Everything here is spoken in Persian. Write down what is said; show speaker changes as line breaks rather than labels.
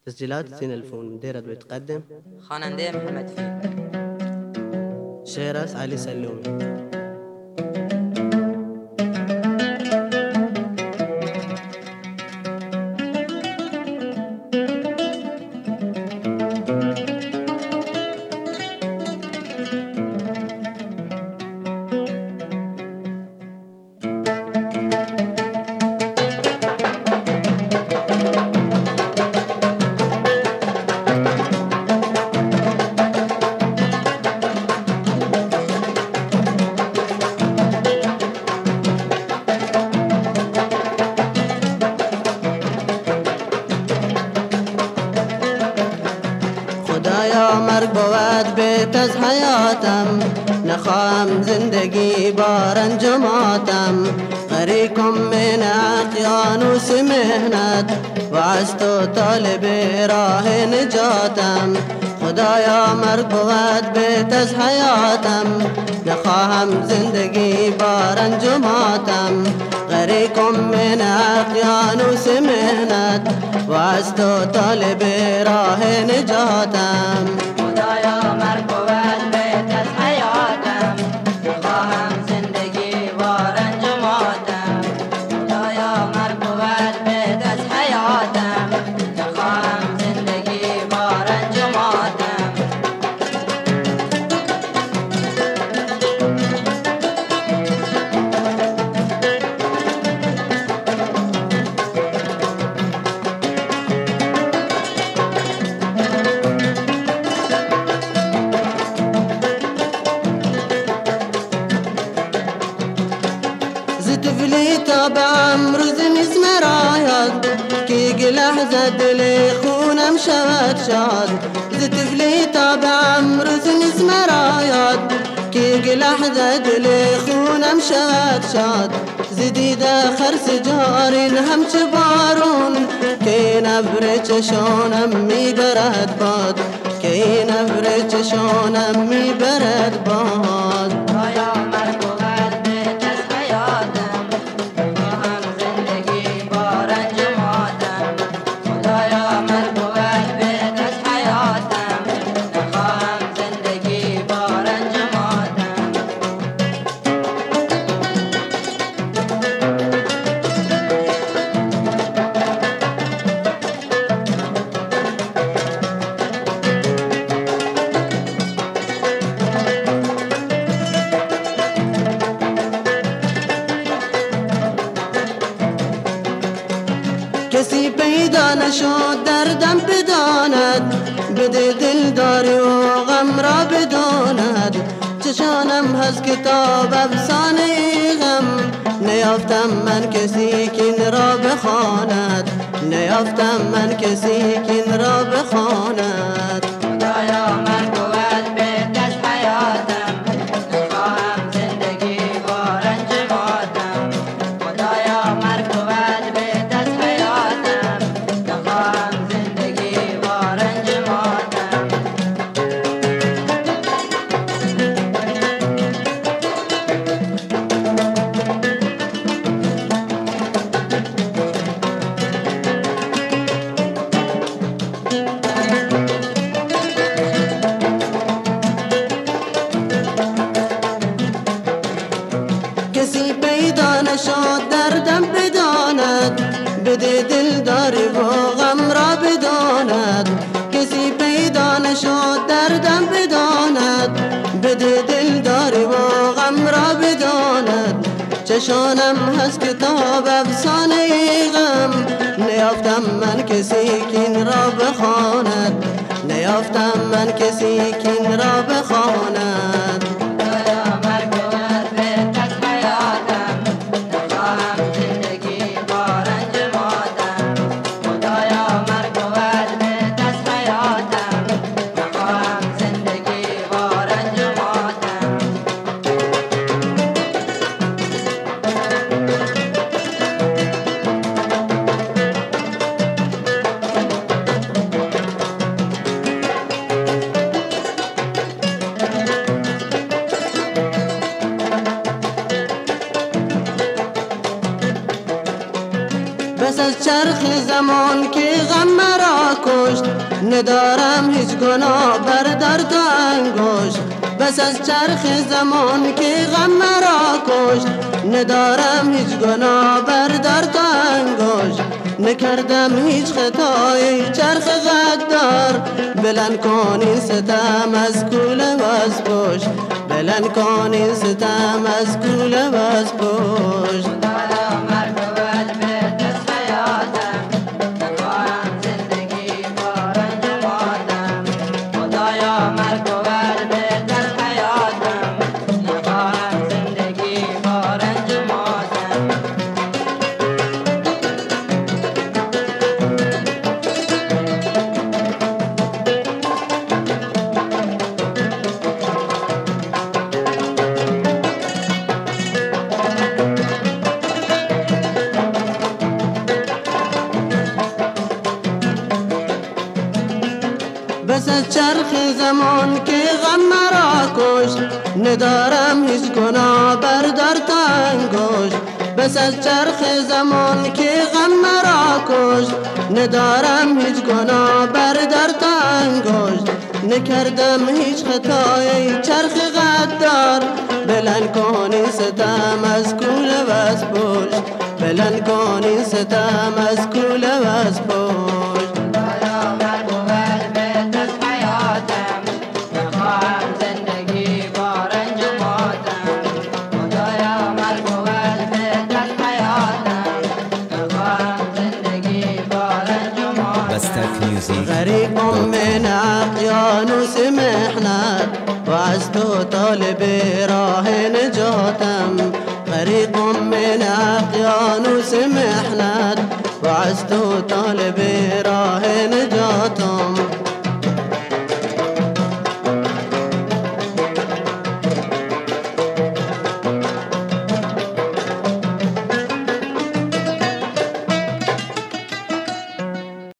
تسجيلات سين الفون مديرة بتقدم
خواننده محمد فیل.
شعر علي سلومي. خدایا مرگ بود بیت از حیاتم، نخواهم زندگی بار انجماتم. غریقم من اقیانوس مهنت و از تو طالب راه نجاتم. خدایا مرگ بود بیت از حیاتم، نخواهم زندگی بار انجماتم. غریقم من اقیانوس مهنت و از تو طالب راه نجاتم.
خدایا مرگ بود بیت از حیاتم، نخواهم زندگی بار انجماتم. خدایا مرگ بود بیت از حیاتم، نخواهم زندگی بار انجماتم.
طفلي تابع امروز نسمة رايد كي لحظة دلي خونم شود شاد. طفلي تابع امروز نسمة رايد كي لحظة دلي خونم شود شاد. زديد آخر سجارين هم چبارون كي نبر چشانم می برد باد، كي نبر چشانم می برد باد.
خدایا مرگ بود بیت از حیاتم، نخواهم زندگی بار انجماتم. خدایا مرگ بود بیت از حیاتم، نخواهم زندگی بار انجماتم.
کسی پیدا نشد دردم بداند، بده دلداری و غم را بداند. چشانم هست کتاب افسانه غم، نیافتم من کسی که این را بخواند، نیافتم من کسی که این را بخواند.
خدایا مرگ بود بیت از حیاتم، نخواهم زندگی بار انجماتم. خدایا مرگ بود بیت از حیاتم، نخواهم زندگی بار انجماتم.
کسی پیدا نشد دردم بداند، بده دلداری و غم را بداند. کسی پیدا نشد دردم بداند، بده دلداری و غم را بداند. چشانم هست کتاب افسانه غم، نیافتم من کسی که این را بخواند، نیافتم من کسی که این را بخواند.
خدایا مرگ بود بیت از حیاتم، نخواهم زندگی بار انجماتم. خدایا مرگ بود بیت از حیاتم، نخواهم زندگی بار انجماتم.
بس از چرخ زمان که غم مرا کشت، ندارم هیچ گناه بر درد و انگشت، بس از چرخ زمان که غم مرا کشت. ندارم هیچ گناه بر درد و انگشت، نکردم هیچ خطایی چرخ غدار. بلند کن این ستم از کوله و از پشت، بلند کن این ستم از کوله و از پشت. بس از چرخ زمان که غم مرا کشت، ندارم هیچ گناه بر درد و انگشت. بس از چرخ زمان که غم مرا کشت، ندارم هیچ گناه بر درد و انگشت. نکردم هیچ خطایی چرخ غدار. بلند کن این ستم از کوله و از پشت، بلند کن این ستم از کوله و از پشت. غريق من اقيانوس محنت وعز طالب راه نجاتم. غريق من اقيانوس محنت وعز طالب راه نجاتم.